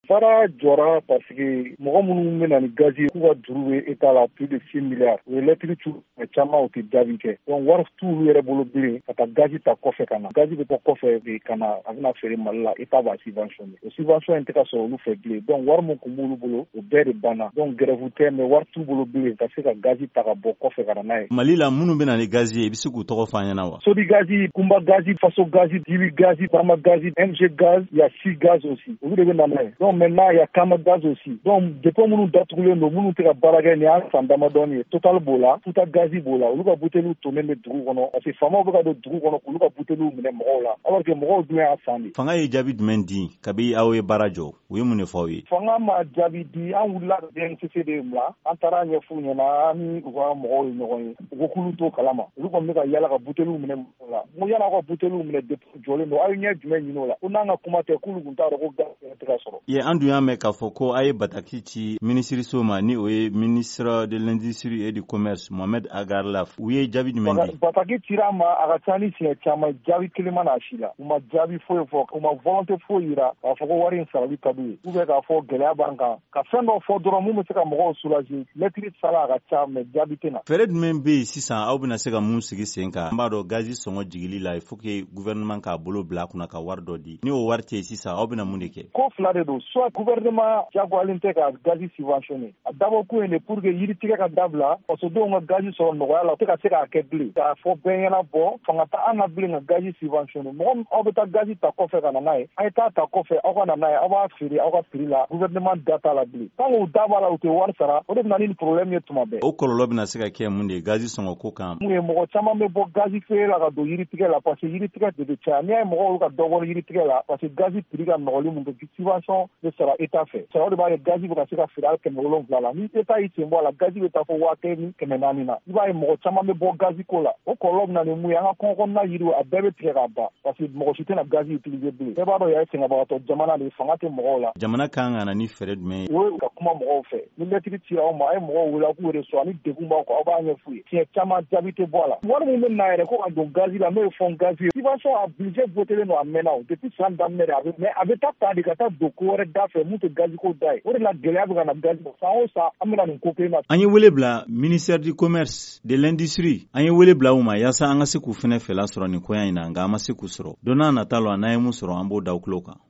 Baara jɔra parce que mɔgɔ minnu bɛna ni gazi k'u ka juru bɛ État la plus de 6 milliards. O ye lettre ci caman o tɛ jaabi kɛ. Donc wari t'olu yɛrɛ bolo bilen ka taa gazi ta kɔfɛ ka na. Gazi bɛ bɔ kɔfɛ de ka na a bɛna feere Mali la État b'a subventionné. O subvention in tɛ ka sɔrɔ olu fɛ bilen. Donc wari min tun b'olu bolo o bɛɛ de banna. Donc grève tɛ mais wari t'u bolo bilen ka se ka gazi ta ka bɔ kɔfɛ ka na n'a ye. Mali la minnu bɛna ni gazi ye i bɛ se k'u tɔgɔ fɔ an ɲɛna wa? Sodi gazi, Kumba gazi, Faso gazi, Dibi gazi, Barma gazi, MG gaz, il y a 6 gaz aussi. Olu de bɛ na n'a ye. Donc maintenant il y a Kama gaz aussi. Donc depuis minnu datugulen don minnu tɛ ka baara kɛ ni y'an san damadɔni ye. Total b'o la, Futa gazi b'o la. Olu ka buteliw tonnen bɛ dugu kɔnɔ parce que faamaw bɛ ka don dugu kɔnɔ k'olu ka buteliw minɛ mɔgɔw la. Alors que mɔgɔw dun y'a san de. Fanga ye jaabi jumɛn di kabi aw ye baara jɔ? U ye mun de fɔ aw ye? Fanga ma jaabi di, an wulila DNCCD la, an taara ɲɛf'u ɲɛna an ni u ka mɔgɔw ye ɲɔgɔn ye. U ko k'olu t'o kalama. Olu kɔni bɛ ka yala ka buteliw minɛ mɔgɔw la. N ko yala aw ka buteliw minɛ depuis jɔlen don, aw ye ɲɛ jumɛn ɲini o la? Ko n'an ka kuma tɛ k'olu tun t'a dɔn ko gaz tɛ ka sɔrɔ. Ye an dun y'a mɛn k'a fɔ ko a ye bataki ci minisiriso ma ni o ye ministre de l'industrie et du commerce Mohamed Agar Laf. U ye jaabi jumɛn di? Bataki cira ma a ka ca ni siɲɛ caman jaabi kelen ma n'a si la. U ma jaabi foyi fɔ, u ma volonté foyi yira k'a fɔ ko wari in sarali ka d'u ye. Ou bien k'a fɔ gɛlɛya b'an kan. Ka fɛn dɔ fɔ dɔrɔn mun bɛ se ka mɔgɔw soulager. Lettre sala a ka ca mais jaabi tɛ na. Fɛɛrɛ jumɛn bɛ yen sisan aw bɛna se ka mun sigi sen kan? An b'a dɔn gazi sɔngɔ jigili la il faut que gouvernement k'a bolo bila a kunna ka wari dɔ di. Ni o wari tɛ yen sisan aw bɛna mun de kɛ? Ko fila de don, soit gouvernement jagoyalen tɛ ka gazi subventionné. A dabɔ kun ye de pour que yiritigɛ ka dabila fasodenw ka gazi sɔrɔ nɔgɔya la, o tɛ ka se k'a kɛ bilen. K'a fɔ bɛɛ ɲɛna bɔ, fanga ta an na bilen ka gazi subventionné. Mɔgɔ aw bɛ taa gazi ta kɔfɛ ka na n'a ye, a ye taa ta kɔfɛ aw ka na n'a ye, aw b'a feere aw ka prix la, gouvernement da t'a la bilen. Tant que u da b'a la u tɛ wari sara, o de bɛna ni problème ye tuma bɛɛ. O kɔlɔlɔ bɛna se ka kɛ mun de ye gazi sɔngɔ ko kan? Mun ye mɔgɔ caman bɛ bɔ gazi feere la ka don yiritigɛ la parce que yiritigɛ de bɛ caya. N'i y'a ye mɔgɔw ka dɔ bɔ yiritigɛ la parce que gazi prix ka nɔgɔli mun kɛ subvention bɛ sara État fɛ. O de b'a ye gazi bɛ ka se ka feere hali 700 la. Ni État y'i sen bɔ a la, gazi bɛ taa fɔ 1000 ni 400 na. I b'a ye mɔgɔ caman bɛ bɔ gazi ko la. O kɔlɔlɔ bɛna ni mun ye an ka kɔngɔ kɔnɔna yiriw a bɛɛ bɛ tigɛ ka ban parce que mɔgɔ si tɛna gazi utiliser bilen. Bɛɛ b'a dɔn yɛrɛ sɛgɛnbagatɔ jamana de fanga tɛ mɔgɔw la. Jamana kan ka na ni fɛɛrɛ jumɛn ye? O ye ka kuma mɔgɔw fɛ. Ni lettre cira aw ma, a ye mɔgɔw wele k'u reçoit ni degun b'aw kan aw b'a ɲɛf'u ye. Tiɲɛ caman jaabi tɛ bɔ a la. Wari min bɛ na yɛrɛ ko ka don gazi la n'o ye fond gazi ye. Subvention a budget votelen don a mɛnna o depuis san daminɛ de mais a bɛ taa de ka taa don ko wɛrɛ da fɛ mun tɛ gazi ko da ye. O de la gɛlɛya bɛ ka na gazi san o san an bɛna nin ko kelen na. An ye wele bila ministère du commerce de l'industrie. An ye wele bila u ma yaasa an ka se k'u fɛnɛ fɛla sɔrɔ nin koya in na nka an ma se k'u sɔrɔ. Don n'a nata la n'an ye mun sɔrɔ an b'o da u tulo kan.